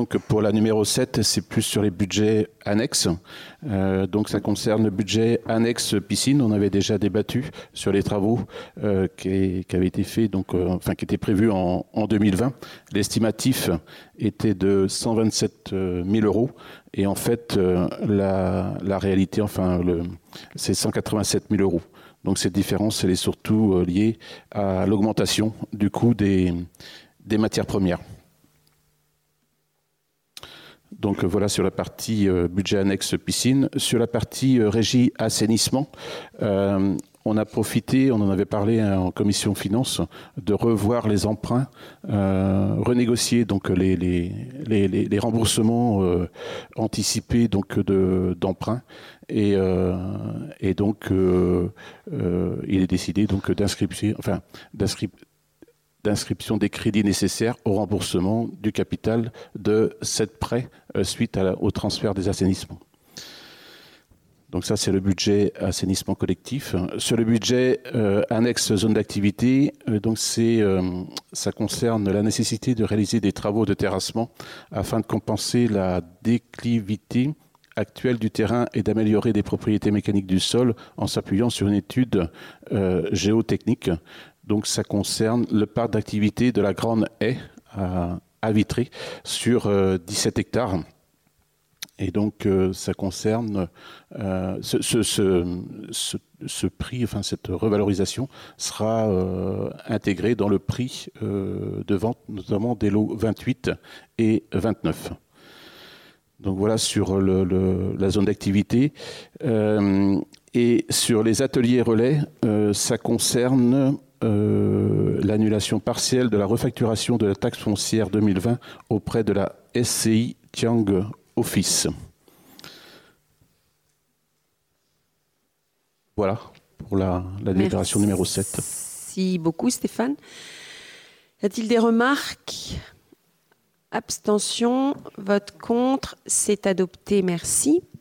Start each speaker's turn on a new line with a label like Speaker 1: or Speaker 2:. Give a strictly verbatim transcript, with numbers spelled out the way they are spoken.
Speaker 1: donc pour la numéro sept, c'est plus sur les budgets annexes. Euh, donc ça concerne le budget annexe piscine. On avait déjà débattu sur les travaux euh, qui, qui avaient été faits, donc, euh, enfin qui étaient prévus en, en deux mille vingt. L'estimatif était de cent vingt-sept mille euros. Et en fait, euh, la, la réalité, enfin, le, c'est cent quatre-vingt-sept mille euros. Donc cette différence, elle est surtout liée à l'augmentation du coût des, des matières premières. Donc voilà sur la partie euh, budget annexe piscine. Sur la partie euh, régie assainissement, euh, on a profité, on en avait parlé hein, en commission finance, de revoir les emprunts, euh, renégocier donc les, les, les, les remboursements euh, anticipés donc de, d'emprunts. Et, euh, et donc euh, euh, il est décidé donc d'inscription, enfin d'inscription. d'inscription des crédits nécessaires au remboursement du capital de sept prêts euh, suite à la, au transfert des assainissements. Donc ça, c'est le budget assainissement collectif. Sur le budget euh, annexe zone d'activité, euh, donc c'est, euh, ça concerne la nécessité de réaliser des travaux de terrassement afin de compenser la déclivité actuelle du terrain et d'améliorer des propriétés mécaniques du sol en s'appuyant sur une étude euh, géotechnique. Donc ça concerne le parc d'activité de la Grande Haie à, à Vitry sur euh, dix-sept hectares. Et donc euh, ça concerne euh, ce, ce, ce, ce, ce prix, enfin cette revalorisation sera euh, intégrée dans le prix euh, de vente, notamment des lots vingt-huit et vingt-neuf. Donc voilà sur le, le, la zone d'activité. Euh, et sur les ateliers relais, euh, ça concerne Euh, l'annulation partielle de la refacturation de la taxe foncière deux mille vingt auprès de la S C I Tiang Office. Voilà pour la, la délibération numéro sept.
Speaker 2: Merci beaucoup Stéphane. Y a-t-il des remarques? Abstention, vote contre, c'est adopté, merci.